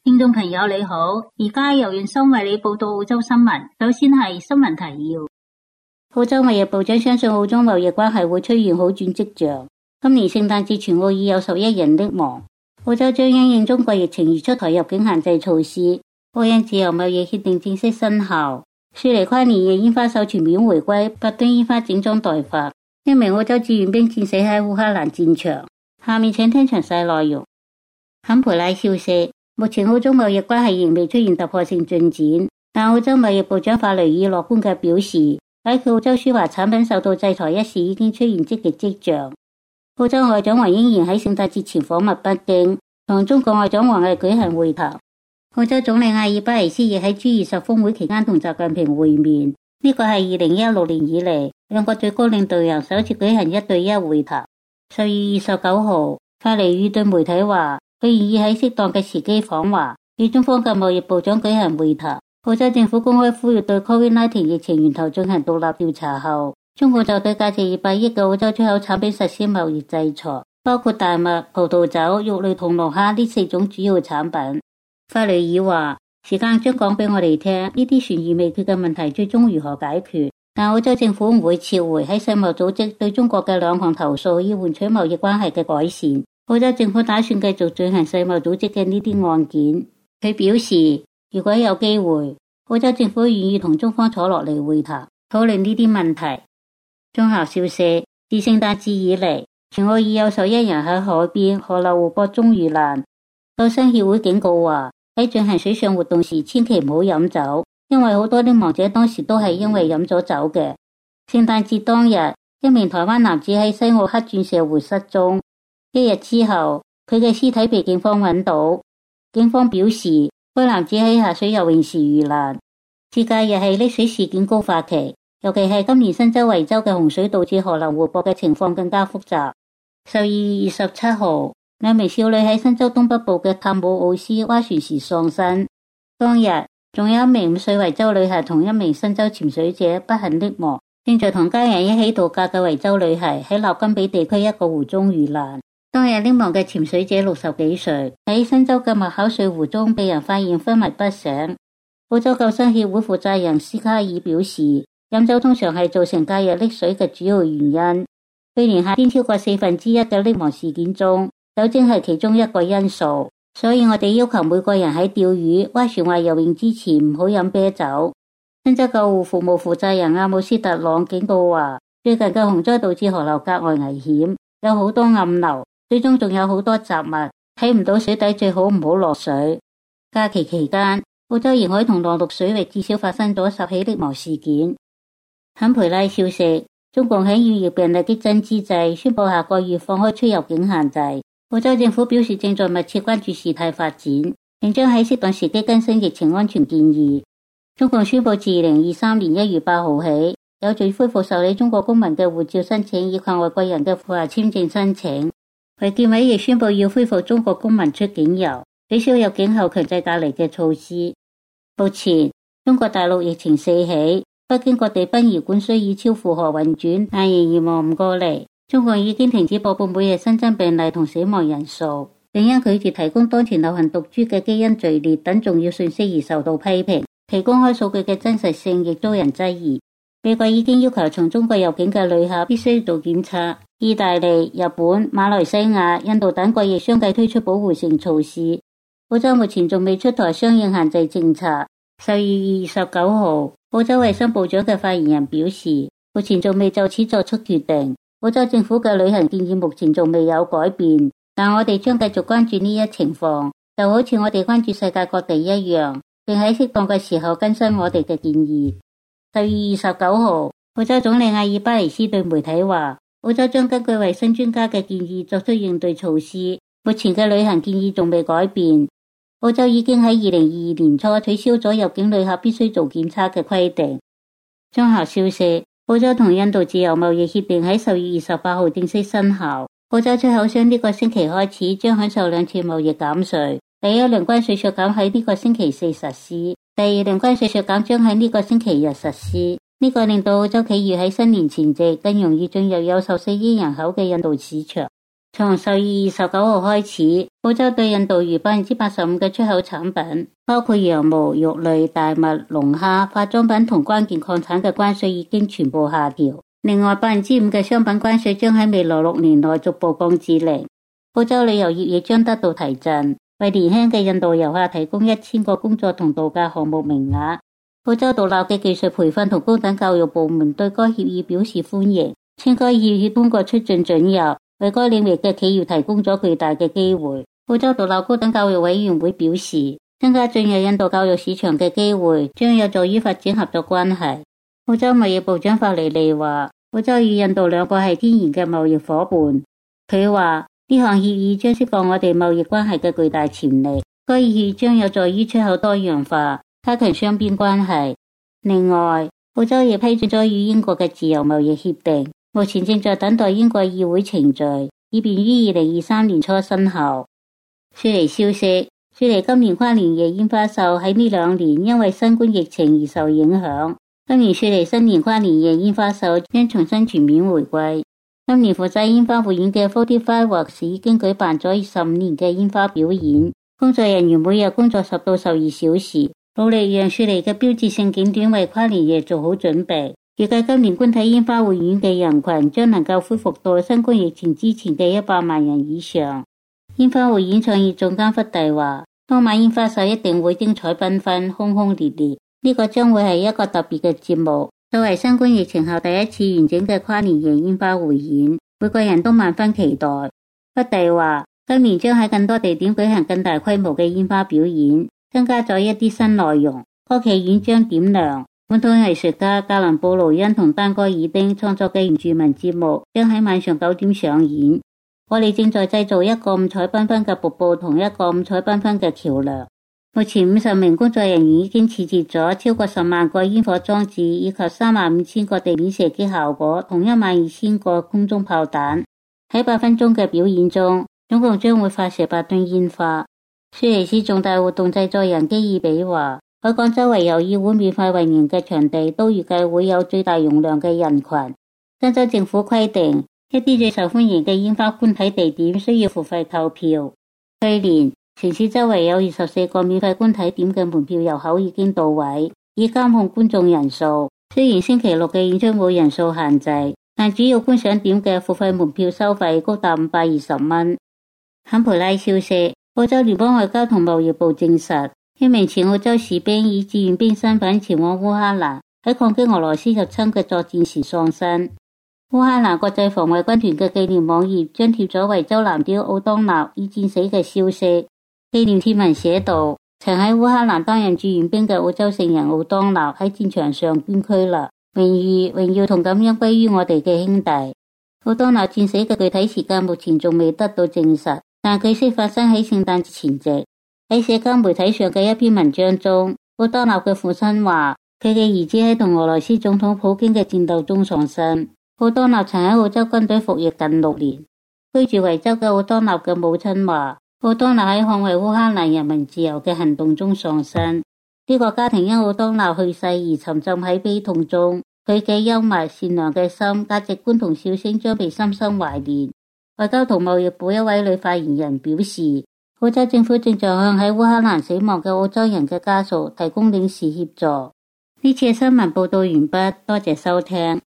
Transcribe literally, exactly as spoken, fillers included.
聽眾朋友你好，而家由袁生為你報道澳洲新聞。首先係新聞提要。澳洲貿易部長相信澳中貿易關係會出現好轉跡象。今年聖誕節全澳已有十一人溺亡。澳洲將因應中國疫情而出台入境限制措施。澳印自由貿易協定正式生效。雪梨跨年夜煙花秀全面回歸，百噸煙花整裝待發。一名澳洲志願兵戰死喺烏克蘭戰場。下面請聽詳細內容。坎培拉消息。目前澳中貿易關係仍未出現突破性進展，但澳洲貿易部長法雷爾樂觀嘅表示，解決澳洲輸華產品受到制裁一事已經出現積極跡象。澳洲外長黃英賢喺聖誕節前訪問北京，同中國外長王毅舉行會談。澳洲總理阿爾巴尼斯亦喺 G 二十峰會期間同習近平會面，呢個係二零一六年以嚟兩個最高領導人首次舉行一對一會談。十月二十九號，法雷爾對媒體話，佢願意喺適當嘅時機訪華，與中方嘅貿易部長舉行會談。澳洲政府公開呼籲對 Covid 十九 疫情源頭進行獨立調查後，中國就對價值二百億嘅澳洲出口產品實施貿易制裁，包括大麥、葡萄酒、肉類同龍蝦呢四種主要產品。法雷爾話：時間將講俾我哋聽，呢啲懸而未決嘅問題最終如何解決。但澳洲政府唔會撤回喺世貿組織對中國嘅兩項投訴，以換取貿易關係嘅改善。澳洲政府打算繼續進行世貿組織嘅呢啲案件。佢表示，如果有機會，澳洲政府願意同中方坐落嚟會談，討論呢啲問題。綜合消息，自聖誕節以嚟，全澳已有十一人喺海邊、河流、湖泊中遇難。救生協會警告話，喺進行水上活動時，千祈唔好飲酒，因為好多溺亡者當時都係因為飲咗酒嘅。聖誕節當日，一名台灣男子喺西澳黑鑽石湖失蹤。一日之後，佢嘅屍體被警方揾到。警方表示，該男子喺下水游泳時遇難。節假日係溺水事件高發期，尤其係今年新州維州嘅洪水導致河流湖泊嘅情況更加複雜。十二月二十七號，兩名少女喺新州東北部嘅塔姆奧斯划船時喪生。當日，仲有一名五歲維州女孩同一名新州潛水者不幸溺亡。正在同家人一起度假嘅維州女孩喺納金比地區一個湖中遇難。當日溺亡嘅潛水者六十幾歲，喺新州嘅麥考瑞湖中被人發現昏迷不醒。澳洲救生協會負責人斯卡爾表示，飲酒通常係造成假日溺水嘅主要原因。去年夏天超過四分之一嘅溺亡事件中，酒精係其中一個因素。所以我哋要求每個人喺釣魚、划船或游泳之前唔好飲啤酒。新州救護服務負責人阿姆斯特朗警告話，最近嘅洪災導致河流格外危險，有好多暗流。水中仲有好多雜物，睇唔到水底，最好唔好落水。假期期間，澳洲沿海同內陸水域至少發生咗十起溺亡事件。坎培拉消息，中共喺疫病例激增之際，宣布下個月放開出入境限制。澳洲政府表示正在密切關注事態發展，並將喺適當時機更新疫情安全建議。中共宣布自二零二三年一月八號起，有序恢復受理中國公民嘅護照申請以及外國人嘅赴華簽證申請。衛健委亦宣布要恢復中國公民出境遊，取消入境後強制隔離嘅措施。目前中國大陸疫情四起，北京各地殯儀館需以超負荷運轉，但仍然忙唔過嚟。中國已經停止播報每日新增病例同死亡人數，並因拒絕提供當前流行毒株嘅基因序列等重要信息而受到批評。其公開數據嘅真實性亦遭人質疑。美國已經要求從中國入境嘅旅客必須做檢測。意大利、日本、馬來西亞、印度等國亦相繼推出保護性措施。澳洲目前仲未出台相應限制政策。十二月二十九號，澳洲衛生部長嘅發言人表示，目前仲未就此作出決定。澳洲政府嘅旅行建議目前仲未有改變，但我哋將繼續關注呢一情況，就好似我哋關注世界各地一樣，並喺適當嘅時候更新我哋嘅建議。十二月二十九號，澳洲總理阿爾巴尼斯對媒體話，澳洲將根據衛生專家嘅建議作出應對措施，目前嘅旅行建議仲未改變。澳洲已經喺二零二二年初取消咗入境旅客必須做檢測嘅規定。綜合消息，澳洲同印度自由貿易協定喺十月二十八號正式生效。澳洲出口商呢個星期開始將享受兩次貿易減稅，第一輪關稅削減喺呢個星期四實施，第二輪關稅削減將喺呢個星期日實施。呢個令到澳洲企業喺新年前夕更容易進入有十四億人口嘅印度市場。 從十二月二十九號開始，澳洲對印度逾百分之八十五嘅出口產品，包括羊毛、肉類、大麥、龍蝦、化妝品同關鍵礦產嘅關稅已經全部下調。另外，百分之五嘅商品關稅將喺未來六年內逐步降至零。澳洲旅遊業亦將得到提振，為年輕嘅印度遊客提供一千個工作同度假項目名額。澳洲獨立嘅技術培訓同高等教育部門對該協議表示歡迎，稱該協議通過促進准入，為該領域嘅企業提供咗巨大嘅機會。澳洲獨立高等教育委員會表示，增加進入印度教育市場嘅機會，將有助於發展合作關係。澳洲貿易部長法尼利話，澳洲與印度兩個係天然嘅貿易夥伴。佢話呢項協議將釋放我哋貿易關係嘅巨大潛力，該協議將有助於出口多樣化，加強雙邊關係。另外，澳洲亦批准咗與英國嘅自由貿易協定，目前正在等待英國議會程序，以便於二零二三年初生效。雪梨消息，雪梨今年跨年夜煙花秀喺呢兩年因為新冠疫情而受影響。今年雪梨新年跨年夜煙花秀將重新全面回歸。今年負責煙花匯演嘅四十五 Fireworks 已經舉辦咗十五年嘅煙花表演，工作人員每日工作十到十二小時，努力讓雪梨嘅標誌性景點為跨年夜做好準備。預計今年觀睇煙花匯演嘅人群將能夠恢復到新冠疫情之前嘅一百萬人以上。煙花匯演創意總監弗蒂話，當晚煙花秀一定會精彩繽紛、轟轟烈烈。呢個將會係一個特別嘅節目，作為新冠疫情後第一次完整嘅跨年夜煙花匯演，每個人都萬分期待。弗蒂話，今年將喺更多地點舉行更大規模嘅煙花表演，增加咗一啲新內容。歌劇院將點亮，本土藝術家格林布魯恩同丹戈爾丁創作嘅原住民節目將喺晚上九點上演。我哋正在製造一個五彩繽紛嘅瀑布同一個五彩繽紛嘅橋樑。目前五十名工作人員已經設置咗超過十萬個煙火裝置，以及三萬五千個地面射擊效果同一萬二千個空中炮彈。喺八分鐘嘅表演中，總共將會發射八噸煙花。雪梨市重大活動製作人基爾比話，海港周圍由議會免費運營嘅場地都預計會有最大容量嘅人群。新州政府規定，一啲最受歡迎嘅煙花觀睇地點需要付費購票。去年城市周圍有二十四個免費觀睇點嘅門票入口已經到位，以監控觀眾人數。雖然星期六嘅演出冇人數限制，但主要觀賞點嘅付費門票收費高達五百二十蚊。坎培拉消息，澳洲聯邦外交同貿易部證實，一名前澳洲士兵以志願兵身份前往烏克蘭，喺抗擊俄羅斯入侵嘅作戰時喪生。烏克蘭國際防衛軍團嘅紀念網頁張貼咗維州藍鵰奧當納以戰死嘅消息。紀念貼文寫道，曾喺烏克蘭擔任志願兵嘅澳洲聖人奧當納喺戰場上捐軀啦，榮譽、榮耀同感恩歸於我哋嘅兄弟。奧當納戰死嘅具體時間目前仲未得到證實，但據悉發生喺聖誕節前夕。喺社交媒體上嘅一篇文章中，奧當納嘅父親話，佢嘅兒子喺同俄羅斯總統普京嘅戰鬥中喪生。奧當納曾喺澳洲軍隊服役近六年。居住維州嘅奧當納嘅母親話，奧當納喺捍衛烏克蘭人民自由嘅行動中喪生。呢個家庭因奧當納去世而沉浸喺悲痛中。佢嘅幽默、善良嘅心、價值觀同笑聲將被深深懷念。外交同貿易部一位女發言人表示，澳洲政府正在向喺烏克蘭死亡嘅澳洲人嘅家屬提供領事協助。呢次嘅新聞報道完畢，多謝收聽。